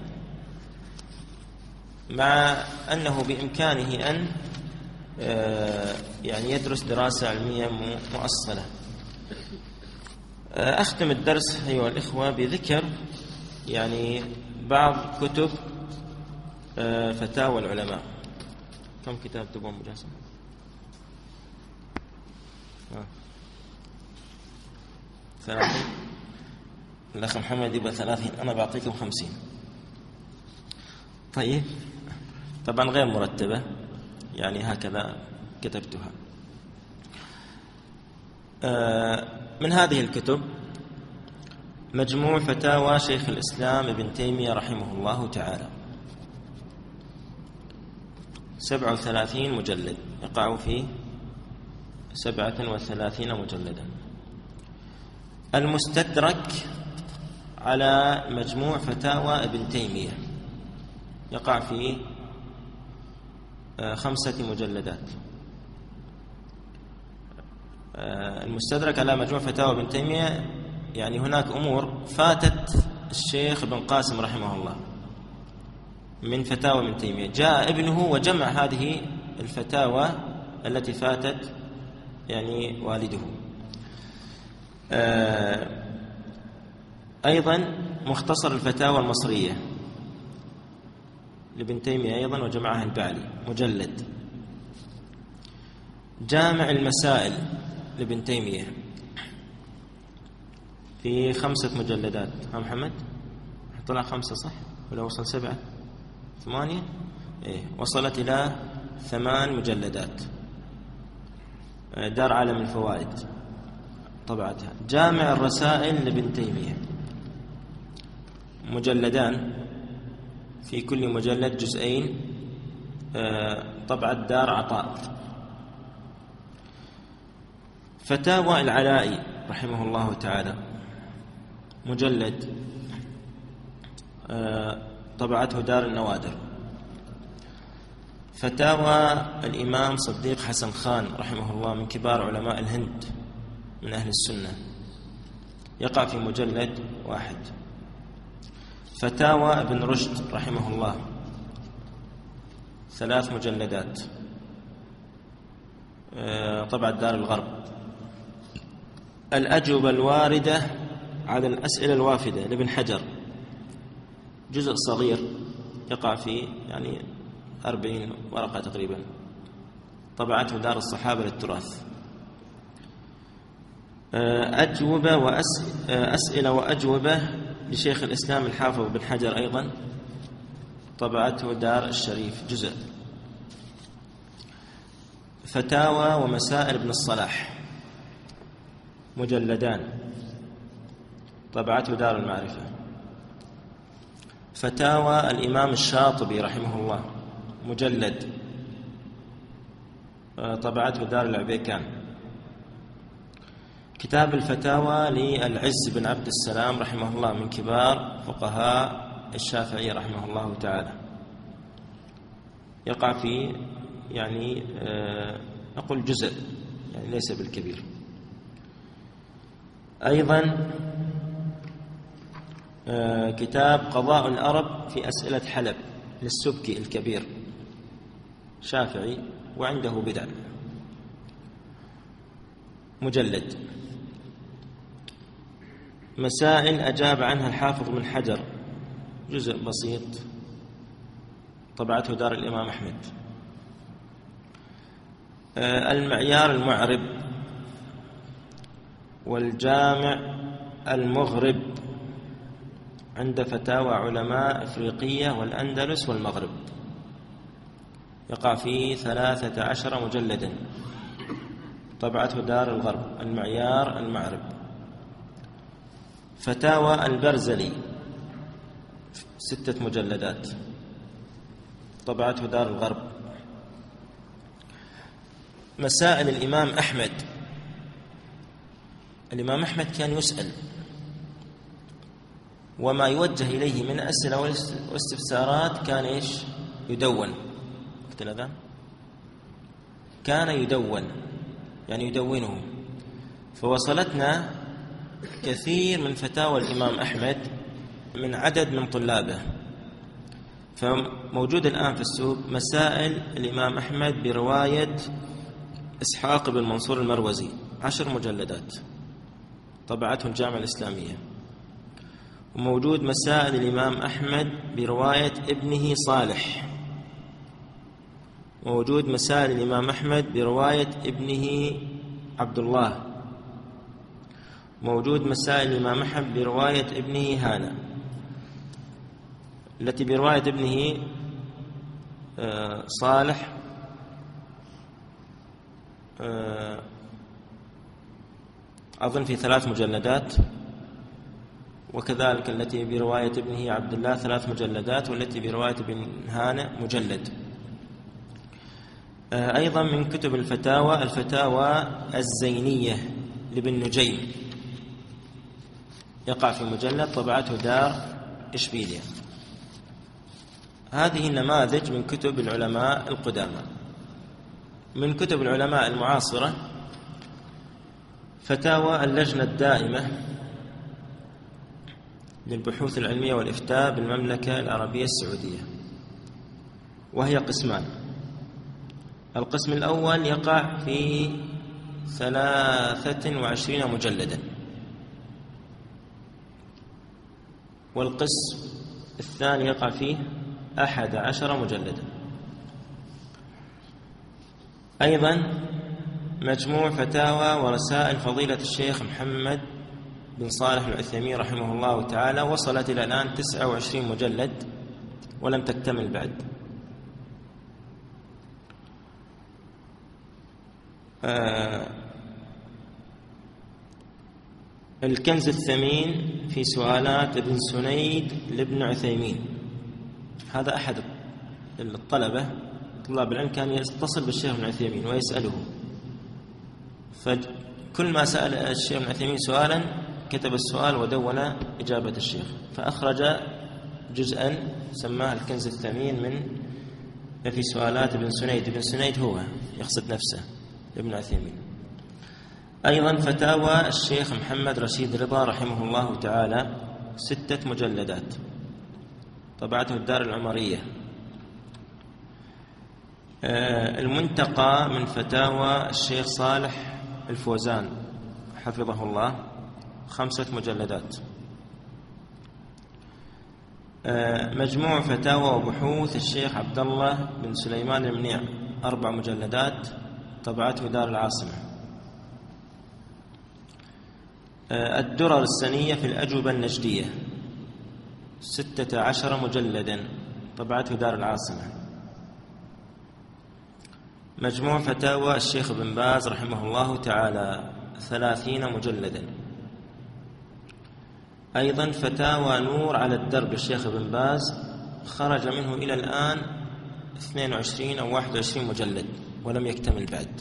مع أنه بإمكانه أن يعني يدرس دراسة علمية مؤصلة. أختم الدرس أيها الإخوة بذكر يعني بعض كتب فتاوى العلماء. كم كتاب تبغون مجاسم؟ ثلاثين. الأخ محمد يبقى ثلاثين، أنا بعطيكم خمسين. طيب، طبعا غير مرتبة، يعني هكذا كتبتها. من هذه الكتب مجموع فتاوى شيخ الإسلام ابن تيمية رحمه الله تعالى، سبعة وثلاثين مجلد، يقع في سبعة وثلاثين مجلدا. المستدرك على مجموع فتاوى ابن تيمية يقع في خمسة مجلدات. المستدرك على مجموع فتاوى ابن تيمية يعني هناك أمور فاتت الشيخ ابن قاسم رحمه الله من فتاوى ابن تيمية، جاء ابنه وجمع هذه الفتاوى التي فاتت يعني والده. أيضا مختصر الفتاوى المصرية لابن تيمية أيضا وجمعها البعلي مجلد. جامع المسائل لابن تيمية في خمسة مجلدات. ها محمد طلع خمسة صح ولا وصل سبعة ثمانية؟ إيه وصلت إلى ثمان مجلدات. دار عالم الفوائد طبعتها. جامع الرسائل لابن تيمية مجلدان، في كل مجلد جزئين، طبعة دار عطاء. فتاوى العلائي رحمه الله تعالى مجلد، طبعته دار النوادر. فتاوى الإمام صديق حسن خان رحمه الله من كبار علماء الهند من أهل السنة، يقع في مجلد واحد. فتاوى ابن رشد رحمه الله ثلاث مجلدات، طبعة دار الغرب. الأجوبة الواردة على الأسئلة الوافدة لابن حجر جزء صغير يقع في يعني أربعين ورقة تقريبا، طبعته دار الصحابة للتراث. أجوبة وأسئلة وأجوبة لشيخ الإسلام الحافظ بن حجر أيضا، طبعته دار الشريف جزء. فتاوى ومسائل ابن الصلاح مجلدان، طبعته دار المعرفة. فتاوى الإمام الشاطبي رحمه الله مجلد، طبعته دار العبيكان. كتاب الفتاوى للعز بن عبد السلام رحمه الله من كبار فقهاء الشافعي رحمه الله تعالى، يقع في يعني أقول جزء، يعني ليس بالكبير. أيضا كتاب قضاء الأرب في أسئلة حلب للسبكي الكبير، شافعي وعنده بدع، مجلد. مسائل أجاب عنها الحافظ بن حجر، جزء بسيط، طبعته دار الإمام أحمد. المعيار المعرب والجامع المغرب عند فتاوى علماء إفريقية والأندلس والمغرب، يقع فيه ثلاثة عشر مجلدا، طبعته دار الغرب. المعيار المعرب. فتاوى البرزلي ستة مجلدات، طبعته دار الغرب. مسائل الإمام أحمد. الإمام أحمد كان يسأل، وما يوجه إليه من أسئلة واستفسارات كان إيش؟ يدون. وقت الأذان كان يدون، يعني يدونه. فوصلتنا كثير من فتاوى الإمام أحمد من عدد من طلابه، فموجود الآن في السوق مسائل الإمام أحمد برواية إسحاق بن منصور المروزي، عشر مجلدات، طبعته الجامعة الإسلامية. وموجود مسائل الإمام أحمد برواية ابنه صالح، وموجود مسائل الإمام أحمد برواية ابنه عبد الله، موجود مسائل الإمام أحمد برواية ابنه هانا، التي برواية ابنه صالح أظن في ثلاث مجلدات، وكذلك التي برواية ابنه عبد الله ثلاث مجلدات، والتي برواية ابن هانة مجلد. أيضا من كتب الفتاوى الفتاوى الزينية لابن نجيم، يقع في مجلد، طبعته دار إشبيلية. هذه النماذج من كتب العلماء القدامى. من كتب العلماء المعاصرة فتاوى اللجنة الدائمة للبحوث العلمية والإفتاء بالمملكة العربية السعودية، وهي قسمان. القسم الأول يقع في ثلاثة وعشرين مجلدا، والقسم الثاني يقع فيه أحد عشر مجلدا. أيضا مجموع فتاوى ورسائل فضيلة الشيخ محمد بن صالح العثيمين رحمه الله تعالى، وصلت إلى الآن تسعة وعشرين مجلد ولم تكتمل بعد. آه الكنز الثمين في سؤالات ابن سنيد لابن عثيمين، هذا أحد الطلبة طلاب العلم كان يتصل بالشيخ ابن عثيمين ويسأله، فكل ما سأل الشيخ ابن عثيمين سؤالا كتب السؤال ودون إجابة الشيخ، فأخرج جزءا سماه الكنز الثمين من في سؤالات ابن سنيد. ابن سنيد هو يقصد نفسه ابن عثيمين. أيضا فتاوى الشيخ محمد رشيد رضا رحمه الله تعالى ستة مجلدات، طبعته الدار العمرية. المنتقى من فتاوى الشيخ صالح الفوزان حفظه الله خمسة مجلدات. مجموع فتاوى وبحوث الشيخ عبد الله بن سليمان المنيع أربع مجلدات، طبعته دار العاصمة. الدرر السنية في الأجوبة النجدية ستة عشر مجلدا، طبعته دار العاصمة. مجموع فتاوى الشيخ بن باز رحمه الله تعالى ثلاثين مجلدا. أيضا فتاوى نور على الدرب الشيخ بن باز خرج منه إلى الآن اثنين وعشرين أو واحد وعشرين مجلد ولم يكتمل بعد.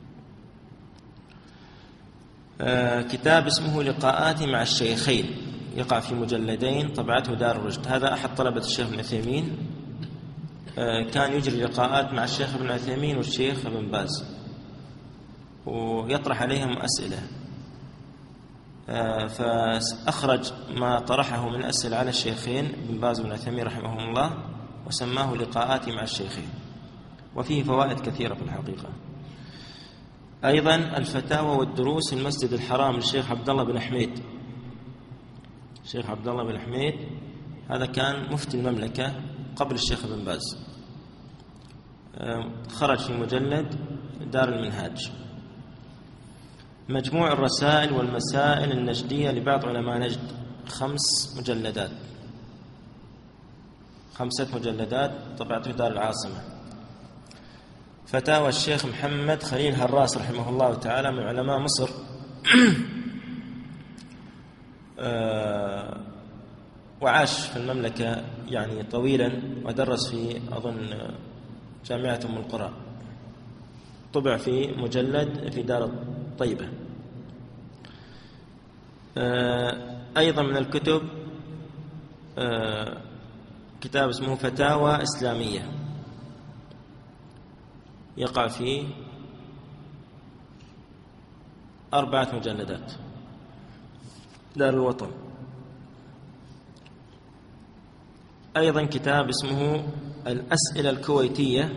آه كتاب اسمه لقاءات مع الشيخين يقع في مجلدين، طبعته دار الرشد. هذا أحد طلبة الشيخ ابن عثيمين، كان يجري لقاءات مع الشيخ ابن عثيمين والشيخ ابن باز ويطرح عليهم أسئلة، فأخرج ما طرحه من أسئلة على الشيخين ابن باز وابن عثيمين رحمهم الله وسماه لقاءاتي مع الشيخين، وفيه فوائد كثيرة في الحقيقة. أيضا الفتاوى والدروس في المسجد الحرام للشيخ عبد الله بن حميد. الشيخ عبد الله بن حميد هذا كان مفتي المملكة قبل الشيخ ابن باز، خرج في مجلد دار المنهاج. مجموع الرسائل والمسائل النجدية لبعض علماء نجد، خمس مجلدات خمسة مجلدات طبعته دار العاصمة. فتاوى الشيخ محمد خليل هراس رحمه الله تعالى من علماء مصر، وعاش في المملكة يعني طويلا، ودرس في أظن جامعة أم القرى، طبع في مجلد في دار الطيبة. أيضا من الكتب كتاب اسمه فتاوى إسلامية، يقع فيه أربعة مجلدات، دار الوطن. أيضا كتاب اسمه الأسئلة الكويتية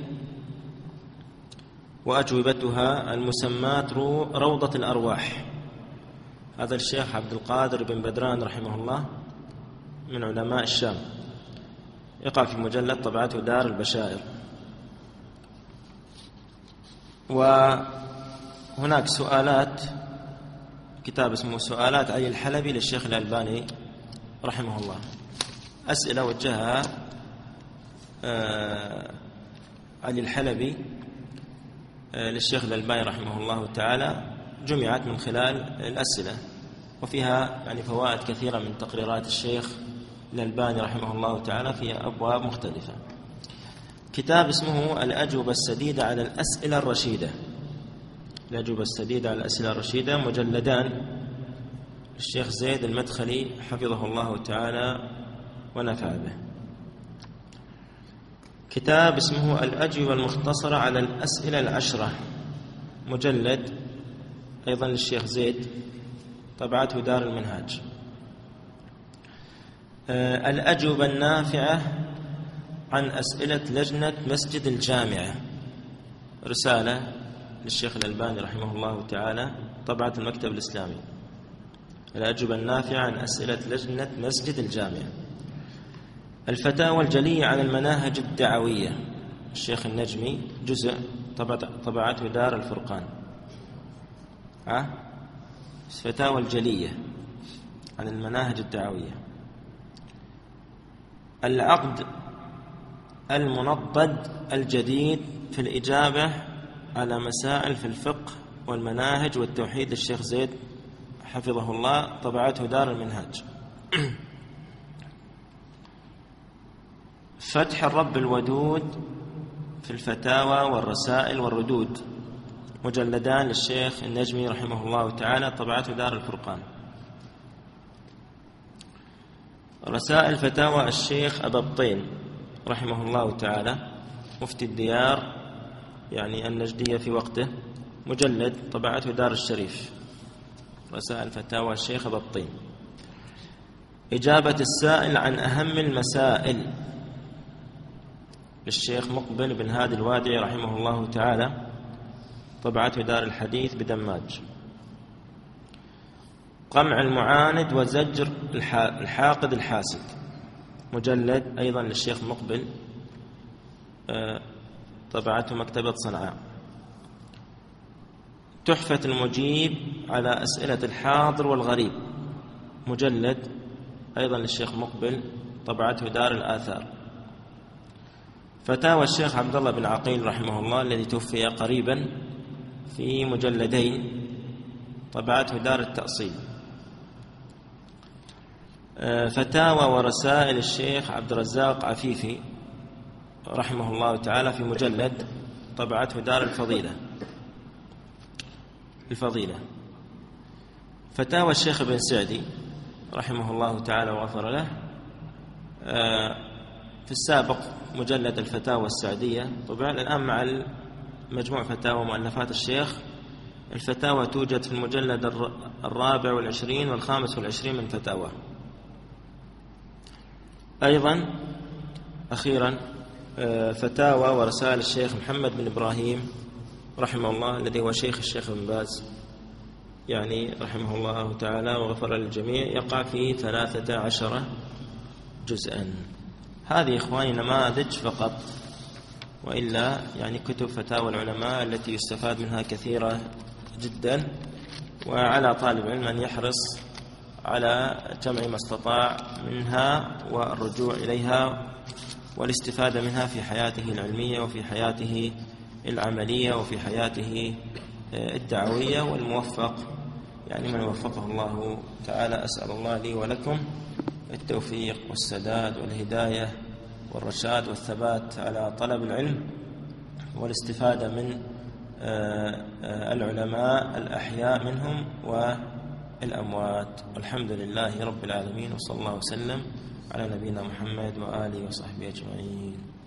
وأجوبتها، المسمات روضة الأرواح. هذا الشيخ عبد القادر بن بدران رحمه الله من علماء الشام، يقع في مجلد طبعته دار البشائر. وهناك سؤالات، كتاب اسمه سؤالات علي الحلبي للشيخ الألباني رحمه الله، أسئلة وجهها علي الحلبي للشيخ الألباني رحمه الله تعالى، جمعت من خلال الأسئلة، وفيها يعني فوائد كثيرة من تقريرات الشيخ الألباني رحمه الله تعالى في أبواب مختلفة. كتاب اسمه الأجوبة السديدة على الأسئلة الرشيدة، الأجوبة السديدة على الأسئلة الرشيدة، مجلدان الشيخ زيد المدخلي حفظه الله تعالى ونفع به. كتاب اسمه الأجوبة المختصرة على الأسئلة العشرة، مجلد أيضا للشيخ زيد، طبعته دار المنهاج. الأجوبة النافعة عن أسئلة لجنة مسجد الجامعة، رسالة للشيخ الألباني رحمه الله تعالى، طبعة المكتب الإسلامي. الأجوبة النافعة عن أسئلة لجنة مسجد الجامعة. الفتاوى الجلية عن المناهج الدعوية، الشيخ النجمي، جزء، طبعته دار الفرقان. ها؟ الفتاوى الجلية عن المناهج الدعوية. العقد المنضد الجديد في الإجابة على مسائل في الفقه والمناهج والتوحيد للشيخ زيد حفظه الله، طبعته دار المنهاج. فتح الرب الودود في الفتاوى والرسائل والردود، مجلدان للشيخ النجمي رحمه الله تعالى، طبعته دار الفرقان. رسائل فتاوى الشيخ أبا بطين رحمه الله تعالى، مفتي الديار يعني النجدية في وقته، مجلد، طبعته دار الشريف. رسائل فتاوى الشيخ أبا بطين. إجابة السائل عن أهم المسائل للشيخ مقبل بن هادي الوادعي رحمه الله تعالى، طبعته دار الحديث بدماج. قمع المعاند وزجر الحاقد الحاسد، مجلد أيضا للشيخ مقبل، طبعته مكتبة صنعاء. تحفة المجيب على أسئلة الحاضر والغريب، مجلد أيضا للشيخ مقبل، طبعته دار الآثار. فتاوى الشيخ عبد الله بن عقيل رحمه الله الذي توفي قريبا، في مجلدين، طبعته دار التأصيل. فتاوى ورسائل الشيخ عبد الرزاق عفيفي رحمه الله تعالى في مجلد، طبعته دار الفضيلة الفضيلة. فتاوى الشيخ ابن سعدي رحمه الله تعالى وغفر له. في السابق مجلد الفتاوى السعدية طبعا، الآن مع مجموع فتاوى مؤلفات الشيخ الفتاوى توجد في المجلد الرابع والعشرين والخامس والعشرين من فتاوى. أيضا أخيرا فتاوى ورسائل الشيخ محمد بن إبراهيم رحمه الله الذي هو شيخ الشيخ بن باز يعني رحمه الله تعالى وغفر للجميع، يقع في ثلاثة عشر جزءا. هذه إخواني نماذج فقط، وإلا يعني كتب فتاوى العلماء التي يستفاد منها كثيرة جدا، وعلى طالب علم أن يحرص على جمع ما استطاع منها والرجوع إليها والاستفادة منها في حياته العلمية وفي حياته العملية وفي حياته الدعوية. والموفق يعني من وفقه الله تعالى، أسأل الله لي ولكم التوفيق والسداد والهداية والرشاد والثبات على طلب العلم والاستفادة من العلماء الأحياء منهم والأموات. والحمد لله رب العالمين، وصلى الله وسلم على نبينا محمد وآله وصحبه أجمعين.